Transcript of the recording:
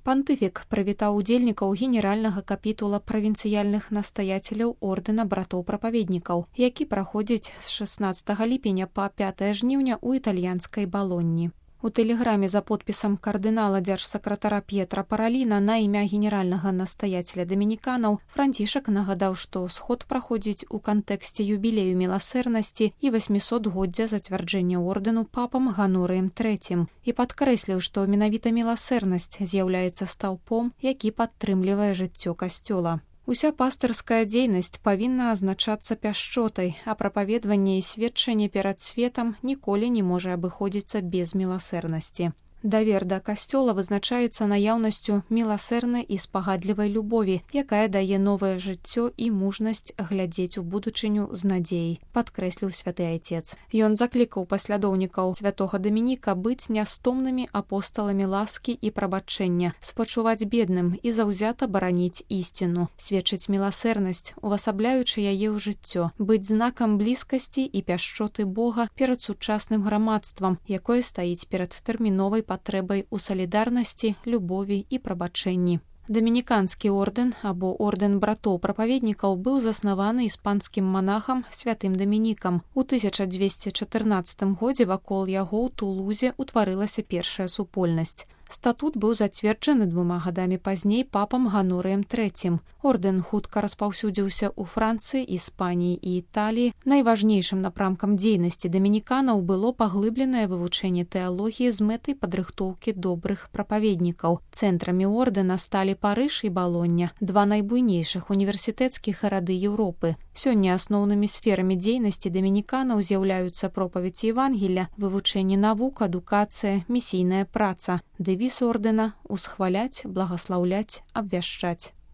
Пантыфік прывітаў удзельнікаў генеральнага капітула правінцыяльных настаяцеляў ордэна братоў-прапаведнікаў, які праходзіць з 16 ліпеня па 5 жніўня ў італьянскай Балонні. У тэлеграме за подпісам кардынала дзяржсакратара П'етра Параліна на імя генеральнага настаяцеля дамініканаў Францішак нагадаў, што сход праходзіць у кантэксце юбілею міласэрнасці і 800-годдзя зацвярджэння ордэну папам Ганорыем III і падкрэсліў, што менавіта міласэрнасць з'яўляецца стаўпом, які падтрымлівае жыццё касцёла. Уся пастырская дзейнасць павінна азначацца пяшчотай, а прапаведванне і сведчанне перад светам ніколі не можа абыходзіцца без міласэрнасці. Давер да касцёла вызначаецца наяўнасцю міласэрнай і спагадлівай любові, якая дае новае жыццё і мужнасць глядзець у будучыню з надзеяй, падкрэсліў святы айцец. Ён заклікаў паслядоўнікаў святога Дамініка быць нястомнымі апосталамі ласкі і прабачэння, спачуваць бедным і заўзята бараніць ісціну, сведчыць міласэрнасць, увасабляючы яе ў жыццё, быць знакам блізкасці і пяшчоты Бога перад сучасным грамадствам, якое стаіць перад тэрміновай патрэбай у салідарнасці, любові і прабачэнні. Дамініканскі ордэн або ордэн братоў-прапаведнікаў быў заснаваны іспанскім манахам святым Дамінікам. У 1214 годзе вакол яго ў Тулузе ўтварылася першая супольнасць. Статут быў зацверджаны 2 гадамі пазней папам Ганорыем III. Ордэн хутка распаўсюдзіўся ў Францыі, Іспаніі і Італіі. Найважнейшым напрамкам дзейнасці дамініканаў было паглыбленае вывучэнне тэалогіі з мэтай падрыхтоўкі добрых прапаведнікаў. Цэнтрамі ордэна сталі Парыж і Балоння, 2 найбуйнейшых універсітэцкіх гарады Еўропы. Сёння асноўнымі сферамі дзейнасці дамініканаў з'яўляюцца пропаведзь Евангелля, вывучэнне навук, адукацыя, місійная праца. Дэвіз ордэна — усхваляць, благаслаўляць, абвяшчаць.